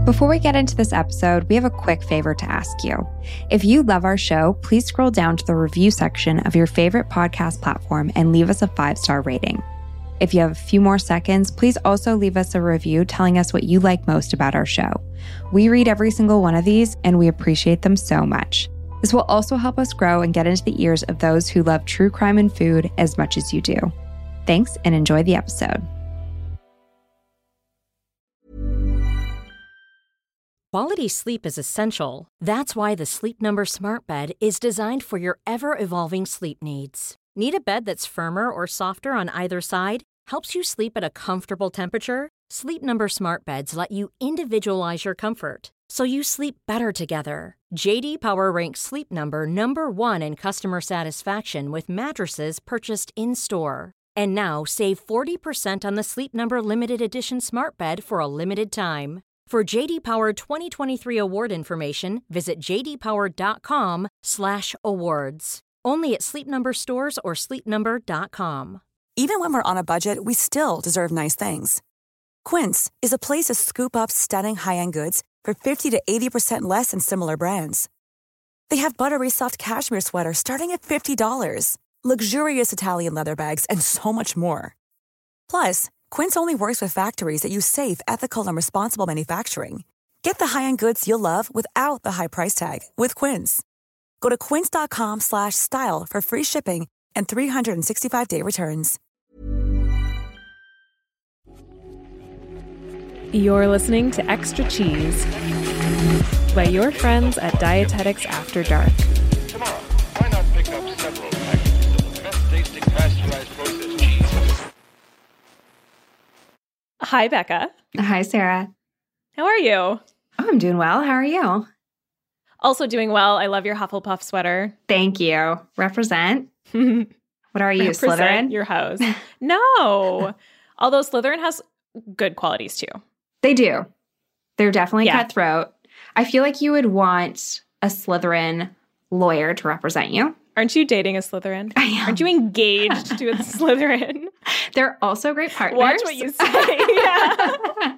Before we get into this episode, we have a quick favor to ask you. If you love our show, please scroll down to the review section of your favorite podcast platform and leave us a 5-star rating. If you have a few more seconds, please also leave us a review telling us what you like most about our show. We read every single one of these, and we appreciate them so much. This will also help us grow and get into the ears of those who love true crime and food as much as you do. Thanks, and enjoy the episode. Quality sleep is essential. That's why the Sleep Number Smart Bed is designed for your ever-evolving sleep needs. Need a bed that's firmer or softer on either side? Helps you sleep at a comfortable temperature? Sleep Number Smart Beds let you individualize your comfort, so you sleep better together. J.D. Power ranks Sleep Number number 1 in customer satisfaction with mattresses purchased in-store. And now, save 40% on the Sleep Number Limited Edition Smart Bed for a limited time. For J.D. Power 2023 award information, visit jdpower.com/awards. Only at Sleep Number stores or sleepnumber.com. Even when we're on a budget, we still deserve nice things. Quince is a place to scoop up stunning high-end goods for 50 to 80% less than similar brands. They have buttery soft cashmere sweaters starting at $50, luxurious Italian leather bags, and so much more. Plus, Quince only works with factories that use safe, ethical, and responsible manufacturing. Get the high-end goods you'll love without the high price tag with Quince. Go to quince.com/style for free shipping and 365-day returns. You're listening to Extra Cheese by your friends at Dietetics After Dark. Tomorrow, why not pick up several packages of the best-tasting pasteurized processed cheese? Hi, Becca. Hi, Sarah. How are you? Oh, I'm doing well. How are you? Also doing well. I love your Hufflepuff sweater. Thank you. Represent. What are you, Represent Slytherin? your house. No. Although Slytherin has good qualities too. They do. They're definitely Yeah. cutthroat. I feel like you would want a Slytherin lawyer to represent you. Aren't you dating a Slytherin? I am. Aren't you engaged to a Slytherin? They're also great partners. Watch what you say. Yeah.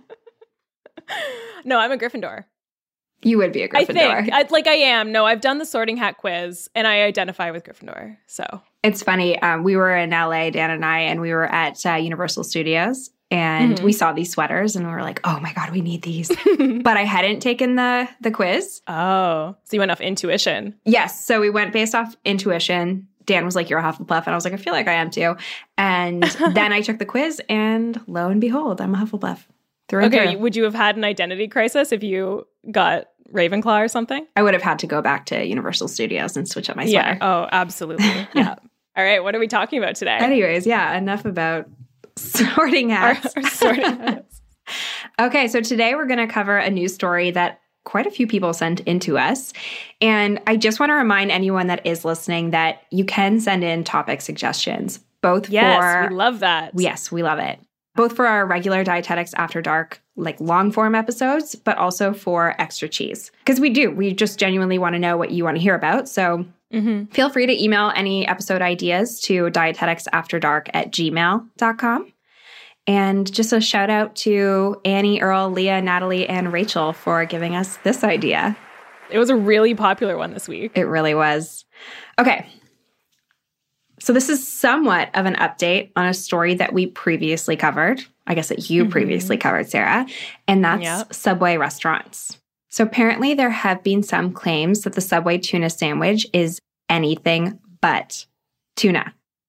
No, I'm a Gryffindor. You would be a Gryffindor. I think. I am. No, I've done the Sorting Hat quiz, and I identify with Gryffindor. So It's funny. We were in LA, Dan and I, and we were at Universal Studios, and we saw these sweaters, and we were like, "Oh my god, we need these!" But I hadn't taken the quiz. Oh, so you went off intuition. Yes, so we went based off intuition. Dan was like, "You're a Hufflepuff," and I was like, "I feel like I am too." And then I took the quiz, and lo and behold, I'm a Hufflepuff. Through and Okay, through. would you have had an identity crisis if you got Ravenclaw or something? I would have had to go back to Universal Studios and switch up my sweater. Yeah. Oh, absolutely. Yeah. All right. What are we talking about today? Anyways, yeah, enough about sorting hats. Our sorting hats. Okay, so today we're going to cover a news story that quite a few people sent into us. And I just want to remind anyone that is listening that you can send in topic suggestions, both Yes, we love that. Yes, we love it. Both for our regular Dietetics After Dark, like long form episodes, but also for Extra Cheese. Because we just genuinely want to know what you want to hear about. So feel free to email any episode ideas to dieteticsafterdark@gmail.com. And just a shout out to Annie, Earl, Leah, Natalie, and Rachel for giving us this idea. It was a really popular one this week. It really was. Okay. So this is somewhat of an update on a story that we previously covered. I guess that you previously covered, Sarah. And that's Subway restaurants. So apparently there have been some claims that the Subway tuna sandwich is anything but tuna.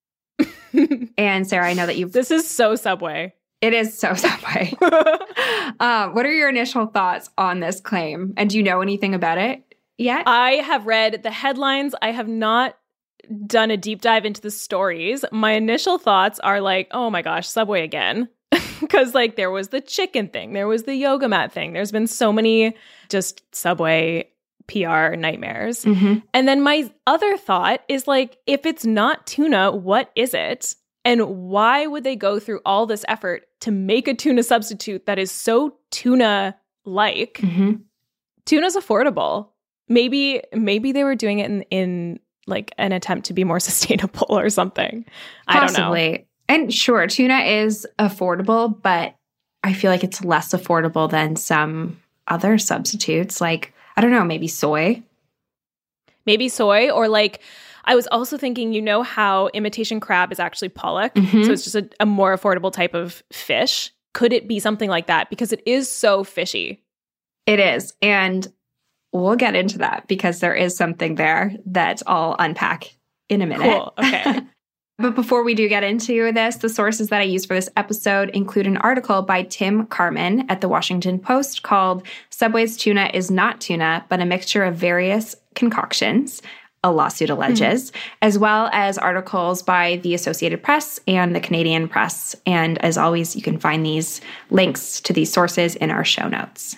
And Sarah, I know that This is so Subway. It is so Subway. What are your initial thoughts on this claim? And do you know anything about it yet? I have read the headlines. I have not done a deep dive into the stories. My initial thoughts are like, oh my gosh, Subway again. Because like there was the chicken thing. There was the yoga mat thing. There's been so many just Subway PR nightmares. And then my other thought is like, if it's not tuna, what is it? And why would they go through all this effort to make a tuna substitute that is so tuna-like? Tuna's affordable. Maybe they were doing it in like an attempt to be more sustainable or something. Possibly. I don't know. And sure, tuna is affordable, but I feel like it's less affordable than some other substitutes, like, I don't know, maybe soy. Maybe soy, or like, I was also thinking, you know how imitation crab is actually pollock? Mm-hmm. So it's just a more affordable type of fish. Could it be something like that? Because it is so fishy. It is. And we'll get into that because there is something there that I'll unpack in a minute. Cool. Okay. But before we do get into this, the sources that I use for this episode include an article by Tim Carman at the Washington Post called "Subway's Tuna is Not Tuna, but a Mixture of Various Concoctions," a lawsuit alleges, as well as articles by the Associated Press and the Canadian Press. And as always, you can find these links to these sources in our show notes.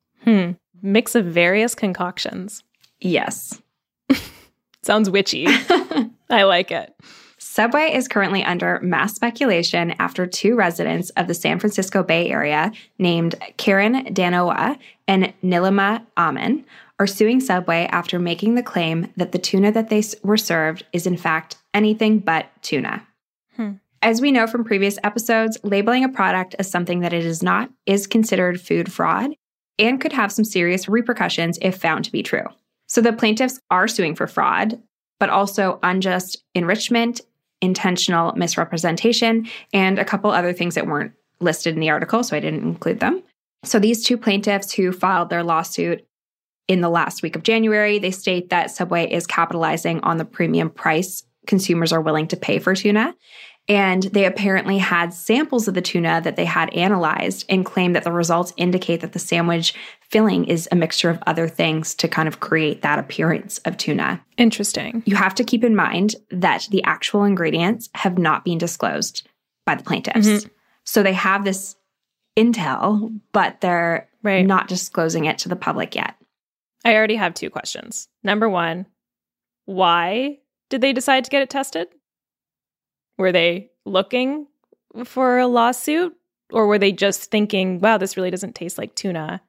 Mix of various concoctions. Yes. Sounds witchy. I like it. Subway is currently under mass speculation after two residents of the San Francisco Bay Area named Karen Danoa and Nilima Aman are suing Subway after making the claim that the tuna that they were served is in fact anything but tuna. As we know from previous episodes, labeling a product as something that it is not is considered food fraud and could have some serious repercussions if found to be true. So the plaintiffs are suing for fraud, but also unjust enrichment, intentional misrepresentation, and a couple other things that weren't listed in the article, so I didn't include them. So these two plaintiffs who filed their lawsuit in the last week of January, they state that Subway is capitalizing on the premium price consumers are willing to pay for tuna. And they apparently had samples of the tuna that they had analyzed and claimed that the results indicate that the sandwich filling is a mixture of other things to kind of create that appearance of tuna. Interesting. You have to keep in mind that the actual ingredients have not been disclosed by the plaintiffs. So they have this intel, but they're not disclosing it to the public yet. I already have two questions. Number one, why did they decide to get it tested? Were they looking for a lawsuit, or were they just thinking, wow, this really doesn't taste like tuna,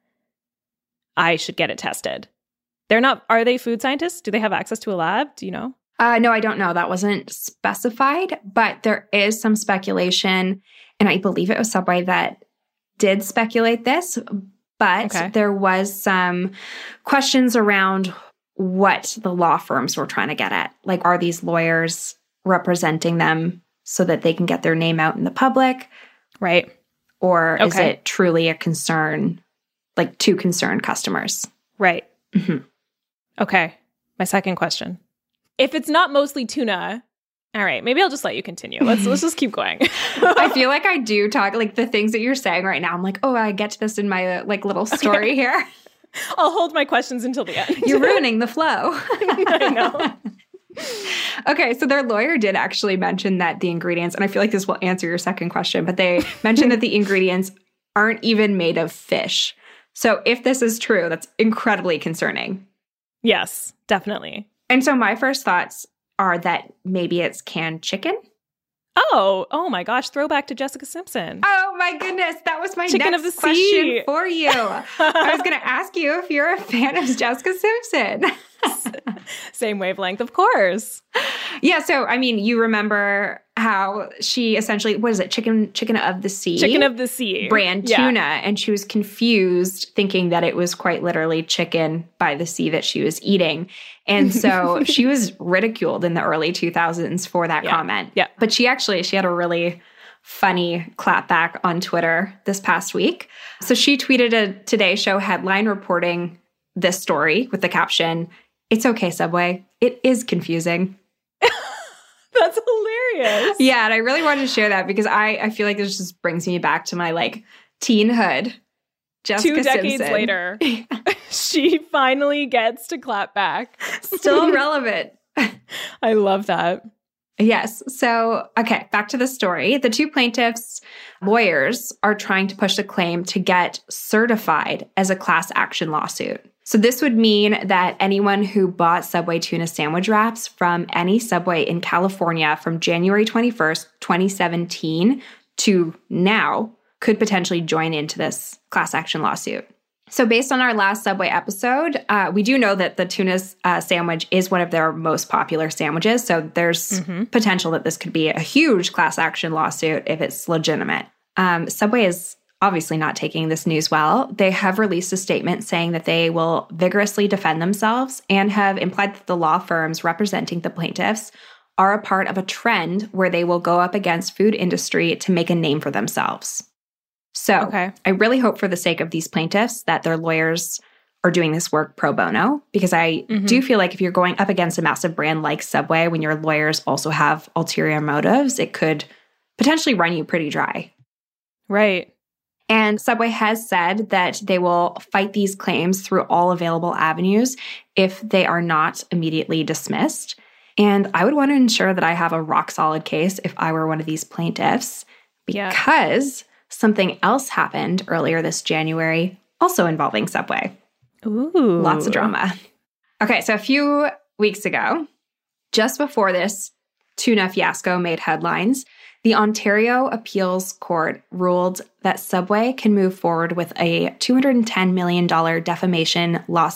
I should get it tested? They're not, are they food scientists? Do they have access to a lab? Do you know? No, I don't know. That wasn't specified, but there is some speculation, and I believe it was Subway that did speculate this, but there was some questions around what the law firms were trying to get at. Like, are these lawyers representing them so that they can get their name out in the public? Right. Or is it truly a concern, like to concerned customers? Right. Okay. My second question. If it's not mostly tuna, all right, maybe I'll just let you continue. Let's just keep going. I feel like I do talk, like the things that you're saying right now, I'm like, oh, I get to this in my like little story here. I'll hold my questions until the end. You're ruining the flow. I know. Okay, so their lawyer did actually mention that the ingredients, and I feel like this will answer your second question, but they mentioned that the ingredients aren't even made of fish. So if this is true, that's incredibly concerning. Yes, definitely. And so my first thoughts are that maybe it's canned chicken. Oh my gosh, throwback to Jessica Simpson. Oh my goodness, that was my Chicken next of the question sea. for you. I was going to ask you if you're a fan of Jessica Simpson. Same wavelength, of course. Yeah, so I mean, you remember how she essentially, what is it, Chicken of the Sea? Chicken of the Sea. Brand tuna, and she was confused thinking that it was quite literally chicken by the sea that she was eating. And so she was ridiculed in the early 2000s for that comment. Yeah. But she had a really funny clapback on Twitter this past week. So she tweeted a Today Show headline reporting this story with the caption, "It's okay, Subway. It is confusing." That's hilarious. Yeah, and I really wanted to share that because I feel like this just brings me back to my like teenhood. Jessica 2 decades Simpson. later, she finally gets to clap back. Still relevant. I love that. Yes. So, okay, back to the story. The two plaintiffs' lawyers are trying to push the claim to get certified as a class action lawsuit. So this would mean that anyone who bought Subway tuna sandwich wraps from any Subway in California from January 21st, 2017 to now could potentially join into this class action lawsuit. So based on our last Subway episode, we do know that the tuna sandwich is one of their most popular sandwiches. So there's potential that this could be a huge class action lawsuit if it's legitimate. Subway is obviously not taking this news well. They have released a statement saying that they will vigorously defend themselves and have implied that the law firms representing the plaintiffs are a part of a trend where they will go up against food industry to make a name for themselves. So I really hope for the sake of these plaintiffs that their lawyers are doing this work pro bono, because I do feel like if you're going up against a massive brand like Subway, when your lawyers also have ulterior motives, it could potentially run you pretty dry. Right. And Subway has said that they will fight these claims through all available avenues if they are not immediately dismissed. And I would want to ensure that I have a rock solid case if I were one of these plaintiffs, because something else happened earlier this January, also involving Subway. Ooh. Lots of drama. Okay, so a few weeks ago, just before this tuna fiasco made headlines, the Ontario Appeals Court ruled that Subway can move forward with a $210 million defamation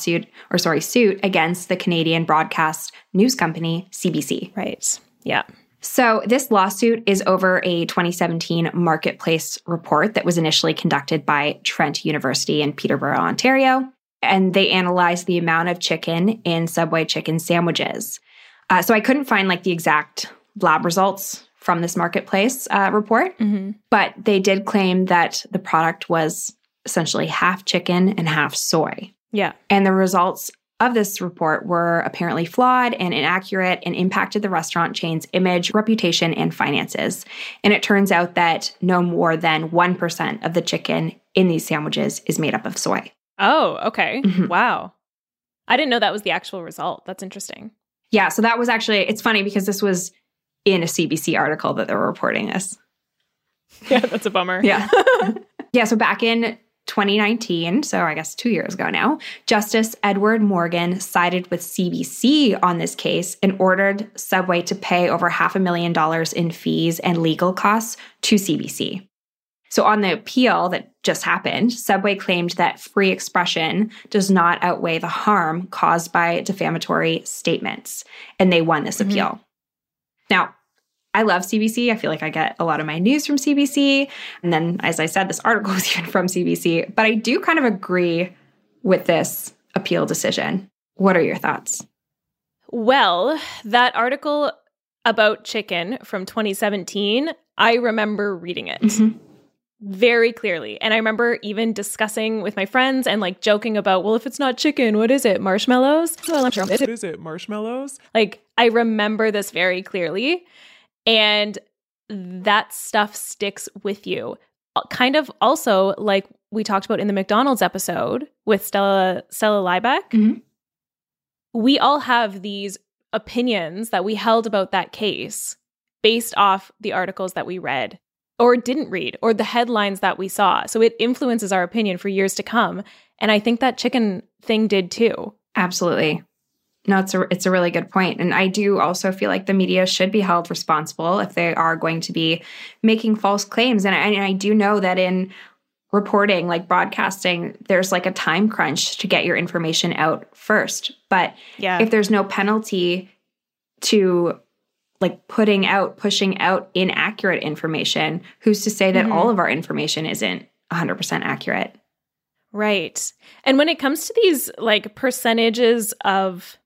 suit against the Canadian broadcast news company, CBC. Right. Yeah. So this lawsuit is over a 2017 marketplace report that was initially conducted by Trent University in Peterborough, Ontario. And they analyzed the amount of chicken in Subway chicken sandwiches. So I couldn't find the exact lab results from this marketplace report, but they did claim that the product was essentially half chicken and half soy. Yeah. And the results of this report were apparently flawed and inaccurate and impacted the restaurant chain's image, reputation, and finances. And it turns out that no more than 1% of the chicken in these sandwiches is made up of soy. Oh, okay. Wow. I didn't know that was the actual result. That's interesting. Yeah, so that was actually, it's funny because this was in a CBC article that they were reporting this. Yeah, that's a bummer. Yeah. Yeah, so back in 2019, so I guess 2 years ago now, Justice Edward Morgan sided with CBC on this case and ordered Subway to pay over $500,000 in fees and legal costs to CBC. So on the appeal that just happened, Subway claimed that free expression does not outweigh the harm caused by defamatory statements, and they won this appeal. Now, I love CBC. I feel like I get a lot of my news from CBC. And then, as I said, this article was even from CBC. But I do kind of agree with this appeal decision. What are your thoughts? Well, that article about chicken from 2017, I remember reading it very clearly. And I remember even discussing with my friends and joking about, well, if it's not chicken, what is it? Marshmallows? Well, I'm sure what is it? Marshmallows? I remember this very clearly. And that stuff sticks with you. Kind of also like we talked about in the McDonald's episode with Stella Liebeck. We all have these opinions that we held about that case based off the articles that we read or didn't read or the headlines that we saw. So it influences our opinion for years to come. And I think that chicken thing did too. Absolutely. No, it's a really good point. And I do also feel like the media should be held responsible if they are going to be making false claims. And I do know that in reporting, broadcasting, there's a time crunch to get your information out first. But if there's no penalty to pushing out inaccurate information, who's to say that all of our information isn't 100% accurate? Right. And when it comes to these percentages of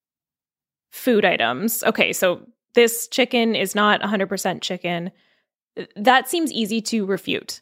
food items, okay, so this chicken is not 100% chicken. That seems easy to refute.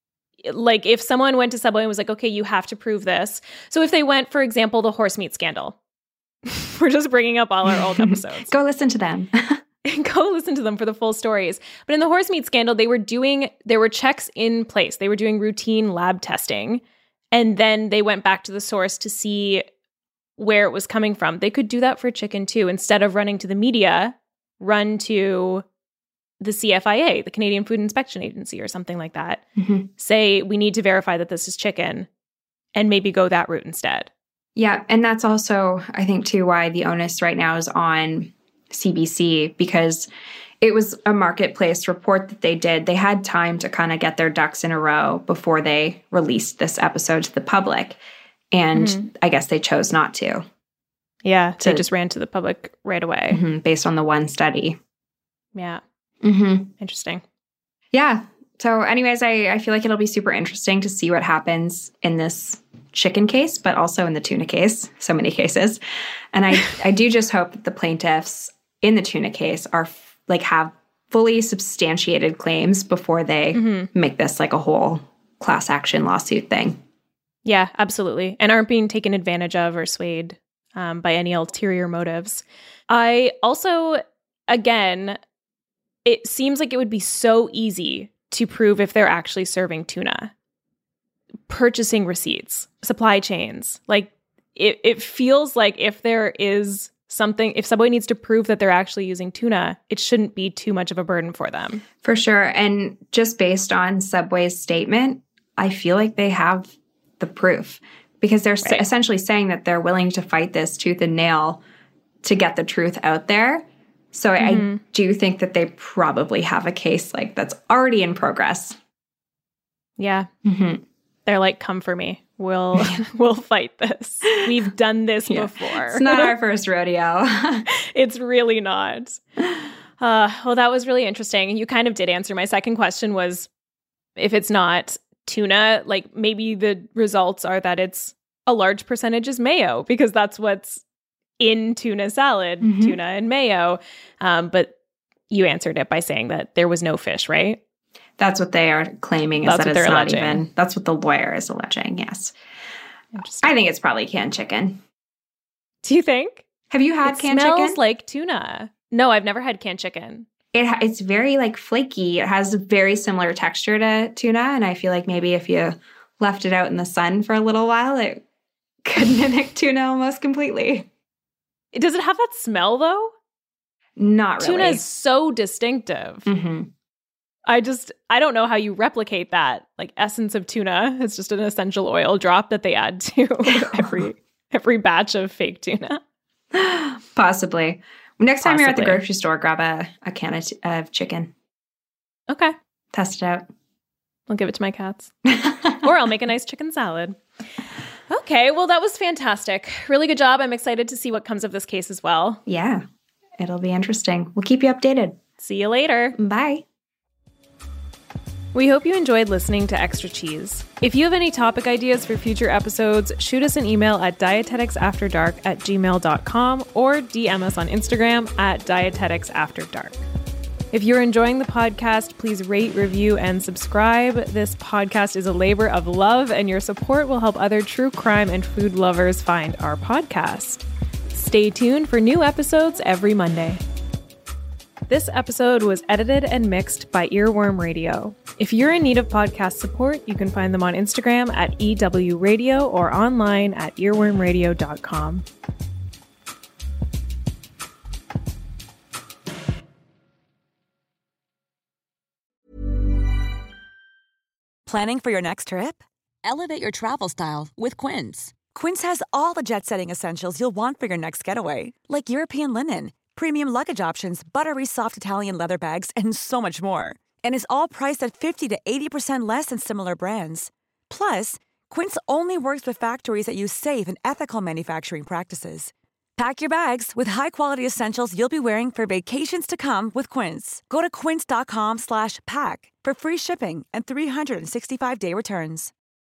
If someone went to Subway and was okay, you have to prove this. So if they went, for example, the horse meat scandal, we're just bringing up all our old episodes. Go listen to them. Go listen to them for the full stories. But in the horse meat scandal, there were checks in place. They were doing routine lab testing. And then they went back to the source to see where it was coming from. They could do that for chicken too. Instead of running to the media, run to the CFIA, the Canadian Food Inspection Agency, or something like that. Say, we need to verify that this is chicken, and maybe go that route instead. Yeah, and that's also, I think, too, why the onus right now is on CBC, because it was a marketplace report that they did. They had time to kind of get their ducks in a row before they released this episode to the public. And I guess they chose not to. Yeah, they just ran to the public right away. Based on the one study. Yeah. Interesting. Yeah. So anyways, I feel like it'll be super interesting to see what happens in this chicken case, but also in the tuna case. So many cases. And I do just hope that the plaintiffs in the tuna case are have fully substantiated claims before they make this like a whole class action lawsuit thing. Yeah, absolutely. And aren't being taken advantage of or swayed by any ulterior motives. I also, again, it seems like it would be so easy to prove if they're actually serving tuna. Purchasing receipts, supply chains. Like it feels like if there is something, if Subway needs to prove that they're actually using tuna, it shouldn't be too much of a burden for them. For sure. And just based on Subway's statement, I feel like they have the proof because they're essentially saying that they're willing to fight this tooth and nail to get the truth out there. So I do think that they probably have a case like that's already in progress. Yeah. They're like, come for me. We'll fight this. We've done this before. It's not our first rodeo. It's really not. Well, that was really interesting. And you kind of did answer my second question was if it's not tuna, like maybe the results are that it's a large percentage is mayo because that's what's in tuna salad, tuna and mayo. But you answered it by saying that there was no fish, right? That's what they are claiming. Is that it's not alleging. Even. That's what the lawyer is alleging. Yes, I think it's probably canned chicken. Do you think? Have you had canned chicken? It smells like tuna. No, I've never had canned chicken. It's very like flaky. It has a very similar texture to tuna, and I feel like maybe if you left it out in the sun for a little while, it could mimic tuna almost completely. Does it have that smell though? Not really. Tuna is so distinctive. I don't know how you replicate that like essence of tuna. It's just an essential oil drop that they add to every batch of fake tuna. Possibly. Next time you're at the grocery store, grab a can of chicken. Okay. Test it out. I'll give it to my cats. Or I'll make a nice chicken salad. Okay, well, that was fantastic. Really good job. I'm excited to see what comes of this case as well. Yeah, it'll be interesting. We'll keep you updated. See you later. Bye. We hope you enjoyed listening to Extra Cheese. If you have any topic ideas for future episodes, shoot us an email at dieteticsafterdark@gmail.com or DM us on Instagram at dieteticsafterdark. If you're enjoying the podcast, please rate, review, and subscribe. This podcast is a labor of love, and your support will help other true crime and food lovers find our podcast. Stay tuned for new episodes every Monday. This episode was edited and mixed by Earworm Radio. If you're in need of podcast support, you can find them on Instagram at EW Radio or online at earwormradio.com. Planning for your next trip? Elevate your travel style with Quince. Quince has all the jet-setting essentials you'll want for your next getaway, like European linen, premium luggage options, buttery soft Italian leather bags, and so much more. And is all priced at 50 to 80% less than similar brands. Plus, Quince only works with factories that use safe and ethical manufacturing practices. Pack your bags with high-quality essentials you'll be wearing for vacations to come with Quince. Go to quince.com/pack for free shipping and 365-day returns.